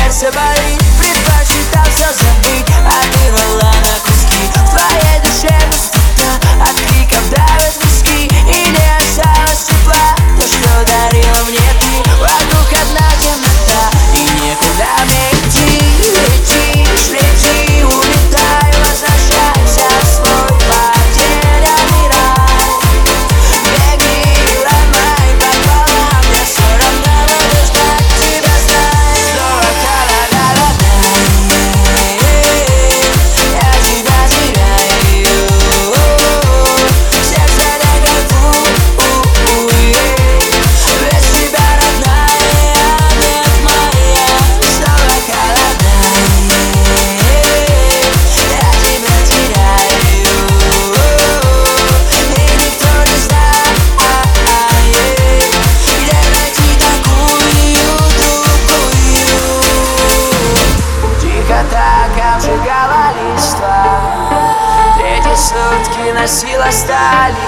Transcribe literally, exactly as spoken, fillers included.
сердце болит. Предпочитал все забыть, обрывала на куски. В твоей душе пустота, от криков давят виски. И не осталось тепла, то, что дарила мне ты. Вокруг одна темнота, и некуда мне идти. Летишь, лети, улетай, возвращайся в свой потерянный рай. Беги, ломай пополам, мне все равно буду ждать тебя, знай. Снова ка-ла-ла-ла-ла, я тебя теряю. Сердце не готов, без тебя, родная, нет моя. Снова ка-ла-ла, я тебя теряю. И никто не знает, где найти такую другую. Тихо так обжигала листва, третьи сутки носила стали.